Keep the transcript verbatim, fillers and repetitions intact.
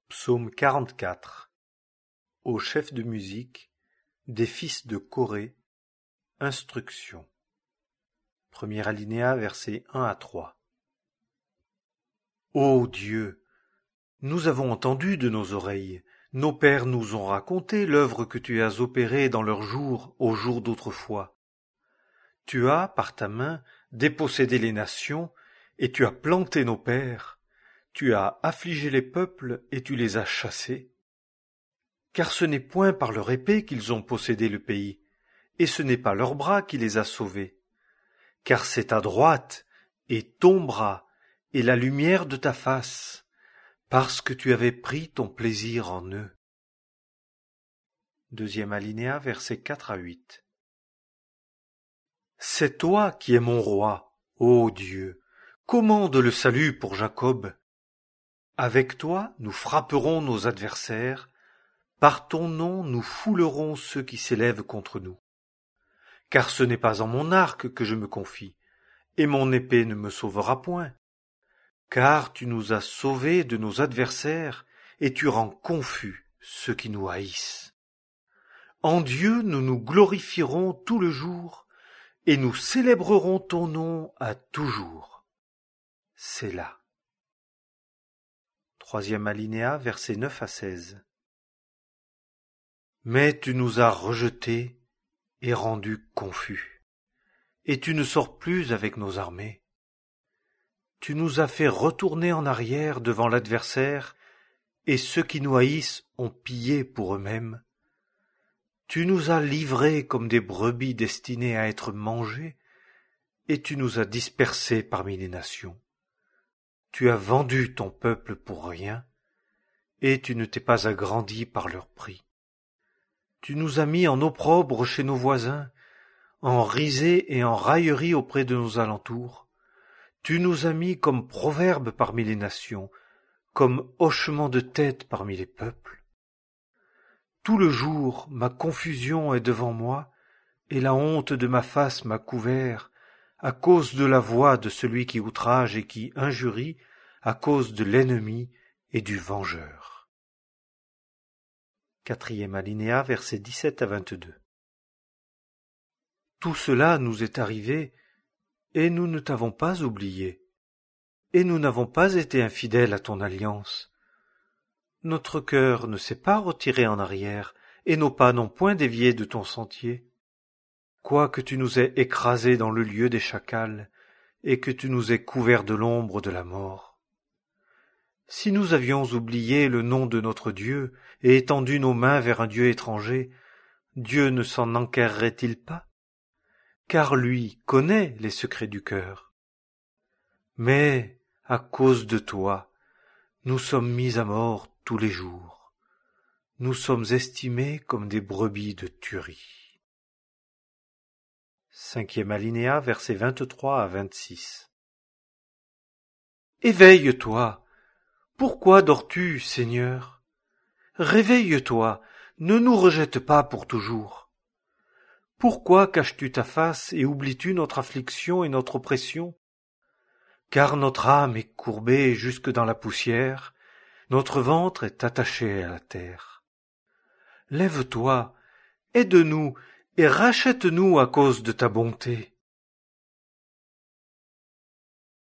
Psaume quarante-quatre. Au chef de musique, des fils de Coré, instruction. Premier alinéa, versets un à trois. Ô Dieu, nous avons entendu de nos oreilles, nos pères nous ont raconté l'œuvre que tu as opérée dans leurs jours, aux jours d'autrefois. Tu as, par ta main, dépossédé les nations, et tu as planté nos pères. Tu as affligé les peuples et tu les as chassés. Car ce n'est point par leur épée qu'ils ont possédé le pays, et ce n'est pas leur bras qui les a sauvés. Car c'est ta droite et ton bras et la lumière de ta face, parce que tu avais pris ton plaisir en eux. Deuxième alinéa, versets quatre à huit. C'est toi qui es mon roi, ô Dieu, commande le salut pour Jacob. Avec toi, nous frapperons nos adversaires, par ton nom nous foulerons ceux qui s'élèvent contre nous. Car ce n'est pas en mon arc que je me confie, et mon épée ne me sauvera point. Car tu nous as sauvés de nos adversaires, et tu rends confus ceux qui nous haïssent. En Dieu nous nous glorifierons tout le jour, et nous célébrerons ton nom à toujours. Sélah. Troisième alinéa, versets neuf à seize. Mais tu nous as rejetés et rendus confus, et tu ne sors plus avec nos armées. Tu nous as fait retourner en arrière devant l'adversaire, et ceux qui nous haïssent ont pillé pour eux-mêmes. Tu nous as livrés comme des brebis destinées à être mangées, et tu nous as dispersés parmi les nations. Tu as vendu ton peuple pour rien, et tu ne t'es pas agrandi par leur prix. Tu nous as mis en opprobre chez nos voisins, en risée et en raillerie auprès de nos alentours. Tu nous as mis comme proverbe parmi les nations, comme hochement de tête parmi les peuples. Tout le jour, ma confusion est devant moi, et la honte de ma face m'a couvert, à cause de la voix de celui qui outrage et qui injurie, à cause de l'ennemi et du vengeur. Quatrième alinéa, versets dix-sept à vingt-deux. Tout cela nous est arrivé, et nous ne t'avons pas oublié, et nous n'avons pas été infidèles à ton alliance. Notre cœur ne s'est pas retiré en arrière, et nos pas n'ont point dévié de ton sentier. Quoique tu nous aies écrasés dans le lieu des chacals, et que tu nous aies couverts de l'ombre de la mort. Si nous avions oublié le nom de notre Dieu, et étendu nos mains vers un Dieu étranger, Dieu ne s'en enquerrait-il pas? Car lui connaît les secrets du cœur. Mais, à cause de toi, nous sommes mis à mort tous les jours. Nous sommes estimés comme des brebis de tuerie. Cinquième alinéa, versets vingt-trois à vingt-six. Éveille-toi! Pourquoi dors-tu, Seigneur? Réveille-toi, ne nous rejette pas pour toujours. Pourquoi caches-tu ta face et oublies-tu notre affliction et notre oppression? Car notre âme est courbée jusque dans la poussière, notre ventre est attaché à la terre. Lève-toi, aide-nous et rachète-nous à cause de ta bonté.